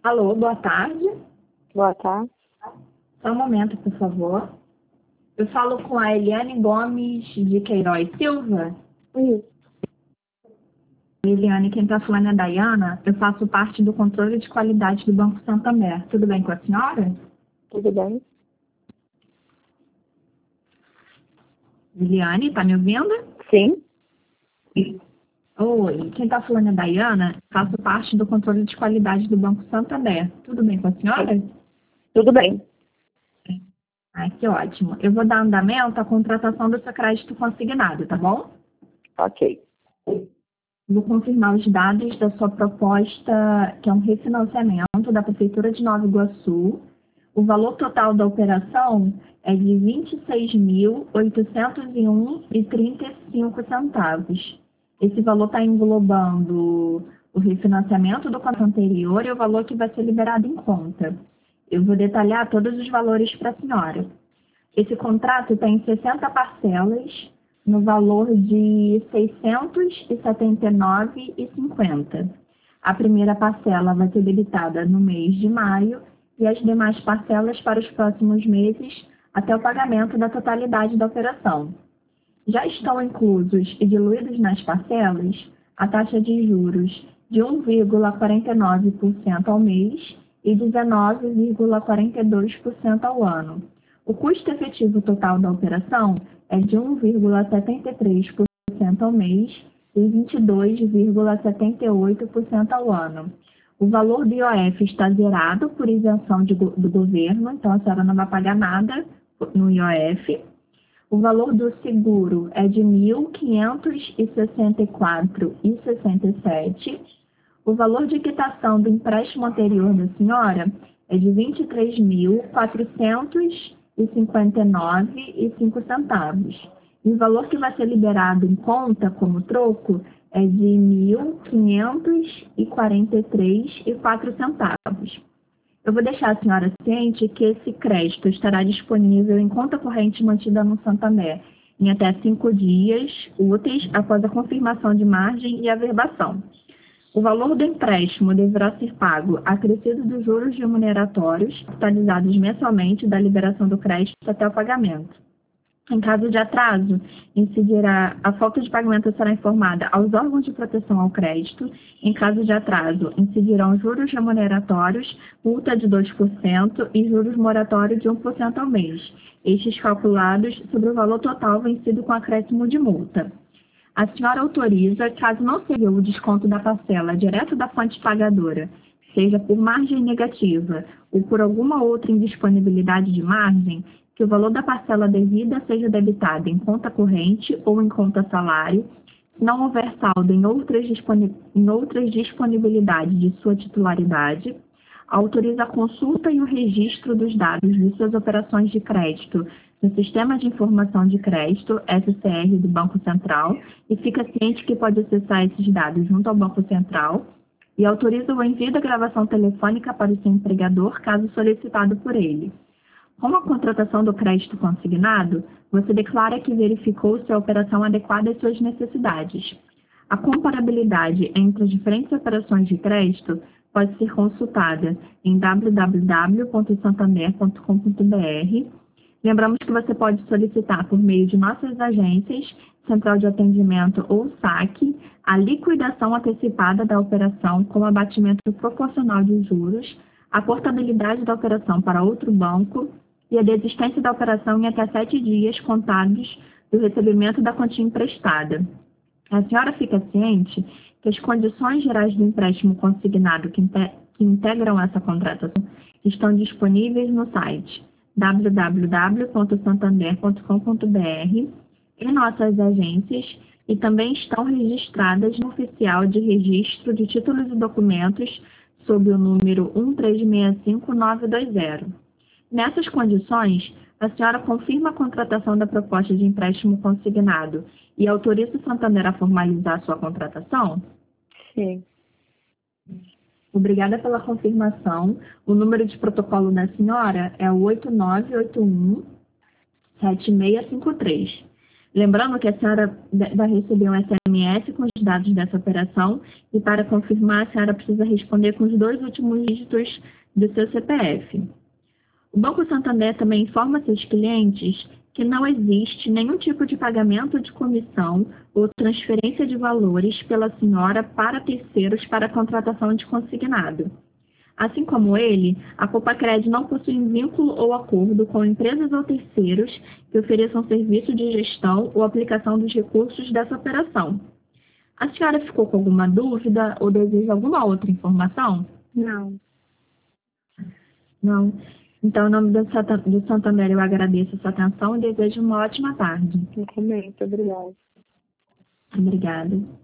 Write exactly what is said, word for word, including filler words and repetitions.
Alô, boa tarde. Boa tarde. Só um momento, por favor. Eu falo com a Eliane Gomes de Queiroz Silva. Isso. Eliane, quem está falando é a Dayana. Eu faço parte do controle de qualidade do Banco Santander. Tudo bem com a senhora? Tudo bem? Eliane, está me ouvindo? Sim. Oi, quem está falando é a Dayana. Faço parte do controle de qualidade do Banco Santander. Tudo bem com a senhora? Tudo bem. Ah, que ótimo. Eu vou dar andamento à contratação do seu crédito consignado, tá bom? Ok. Vou confirmar os dados da sua proposta, que é um refinanciamento da Prefeitura de Nova Iguaçu. O valor total da operação é de vinte e seis mil oitocentos e um reais e trinta e cinco centavos. Esse valor está englobando o refinanciamento do contrato anterior e o valor que vai ser liberado em conta. Eu vou detalhar todos os valores para a senhora. Esse contrato tem sessenta parcelas, no valor de seiscentos e setenta e nove reais e cinquenta centavos. A primeira parcela vai ser debitada no mês de maio e as demais parcelas para os próximos meses até o pagamento da totalidade da operação. Já estão inclusos e diluídos nas parcelas a taxa de juros de um vírgula quarenta e nove por cento ao mês e dezenove vírgula quarenta e dois por cento ao ano. O custo efetivo total da operação é de um vírgula setenta e três por cento ao mês e vinte e dois vírgula setenta e oito por cento ao ano. O valor do I O F está zerado por isenção de, do governo, então a senhora não vai pagar nada no I O F. O valor do seguro é de mil quinhentos e sessenta e quatro reais e sessenta e sete centavos. O valor de quitação do empréstimo anterior da senhora é de vinte e três mil quatrocentos e cinquenta e nove reais e cinco centavos. E o valor que vai ser liberado em conta como troco é de mil quinhentos e quarenta e três reais e quatro centavos. Eu vou deixar a senhora ciente que esse crédito estará disponível em conta corrente mantida no Santander em até cinco dias úteis após a confirmação de margem e averbação. O valor do empréstimo deverá ser pago acrescido dos juros remuneratórios, totalizados mensalmente da liberação do crédito até o pagamento. Em caso de atraso, incidirá, a falta de pagamento será informada aos órgãos de proteção ao crédito. Em caso de atraso, incidirão juros remuneratórios, multa de dois por cento e juros moratórios de um por cento ao mês, estes calculados sobre o valor total vencido com acréscimo de multa. A senhora autoriza, caso não seja o desconto da parcela direto da fonte pagadora, seja por margem negativa ou por alguma outra indisponibilidade de margem, que o valor da parcela devida seja debitado em conta corrente ou em conta salário, se não houver saldo em outras, disponi em outras disponibilidades de sua titularidade, autoriza a consulta e o registro dos dados de suas operações de crédito no Sistema de Informação de Crédito, S C R, do Banco Central, e fica ciente que pode acessar esses dados junto ao Banco Central, e autoriza o envio da gravação telefônica para o seu empregador, caso solicitado por ele. Com a contratação do crédito consignado, você declara que verificou se a operação adequada às suas necessidades. A comparabilidade entre as diferentes operações de crédito pode ser consultada em w w w ponto santander ponto com ponto b r. Lembramos que você pode solicitar por meio de nossas agências, Central de Atendimento ou saque, a liquidação antecipada da operação com abatimento proporcional de juros, a portabilidade da operação para outro banco e a desistência da operação em até sete dias contados do recebimento da quantia emprestada. A senhora fica ciente que as condições gerais do empréstimo consignado que, que integram essa contratação estão disponíveis no site w w w ponto santander ponto com ponto b r, em nossas agências, e também estão registradas no Oficial de Registro de Títulos e Documentos sob o número um três seis cinco nove dois zero. Nessas condições, a senhora confirma a contratação da proposta de empréstimo consignado e autoriza o Santander a formalizar sua contratação? Sim. Obrigada pela confirmação. O número de protocolo da senhora é o oito nove oito um, sete seis cinco três. Lembrando que a senhora vai receber um S M S M S com os dados dessa operação e, para confirmar, a senhora precisa responder com os dois últimos dígitos do seu C P F. O Banco Santander também informa seus clientes que não existe nenhum tipo de pagamento de comissão ou transferência de valores pela senhora para terceiros para a contratação de consignado. Assim como ele, a Copacred não possui vínculo ou acordo com empresas ou terceiros que ofereçam serviço de gestão ou aplicação dos recursos dessa operação. A senhora ficou com alguma dúvida ou deseja alguma outra informação? Não. Não. Então, em nome do Santander, eu agradeço a sua atenção e desejo uma ótima tarde. Eu também, muito obrigada. Obrigada.